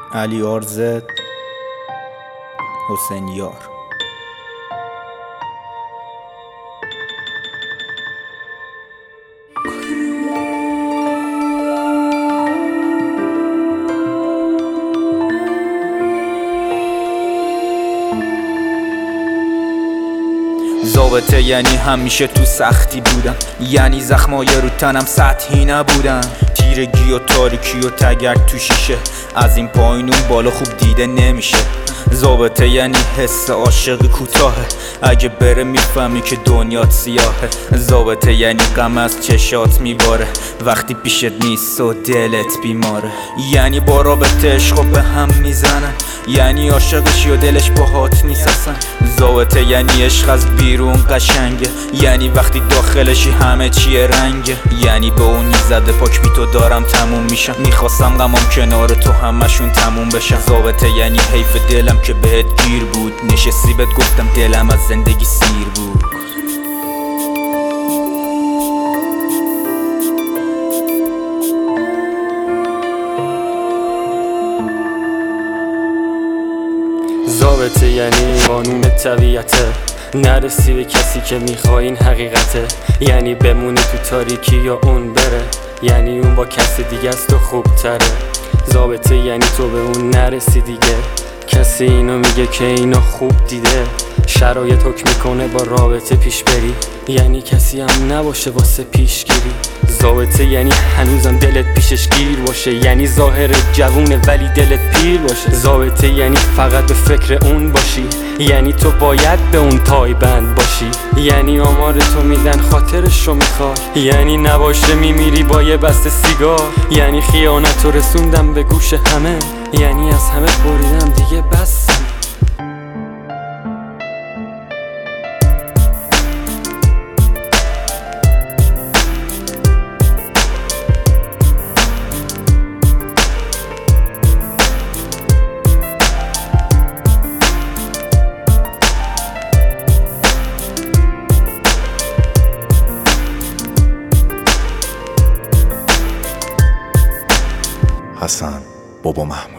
علی آرزد، حسین یار. ضابطه یعنی همیشه تو سختی بودم، یعنی زخمای رو تنم سطحی نبودن، تیرگی و تاریکی و تگرگ تو شیشه، از این پایین اون بالا خوب دیده نمیشه. ضابطه یعنی حس عاشقی کوتاهه، اگه بره میفهمی که دنیات سیاهه. ضابطه یعنی غم از چشات میباره وقتی پیشت نیست و دلت بیماره، یعنی با رابطه عشقو به هم میزنن، یعنی عاشقشی و دلش باهات نیست اصلا. ضابطه یعنی عشق از بیرون قشنگه، یعنی وقتی داخلشی همه چیه رنگه، یعنی به اونی زده پاک بی تو دارم تموم میشم، میخواستم غمام کنار تو همشون تموم بشن. ضابطه یعنی حیف دلم که بهت گیر بود، نشستی بهت گفتم دلم از زندگی سیر بود. ضابطه یعنی قانون طبیعته، نرسی به کسی که میخوای این حقیقته، یعنی بمونی تو تاریکی یا اون بره، یعنی اون با کسی دیگه از تو خوب تره. ضابطه یعنی تو به اون نرسی دیگه، کسی اینو میگه که اینو خوب دیده، شرایط حکم میکنه با رابطه پیش بری، یعنی کسی هم نباشه واسه پیشگیری. ضابطه یعنی هنوزم دلت پیشش گیر باشه، یعنی ظاهر جوونه ولی دلت پیر باشه. ضابطه یعنی فقط به فکر اون باشی، یعنی تو باید به اون پایبند باشی، یعنی آمار تو میدن خاطرش رو میخوای، یعنی نباشه میمیری با یه بسته سیگار، یعنی خیانت رو رسوندم به گوش همه، یعنی از همه بریدم دیگه بس. حسن بابا محمود.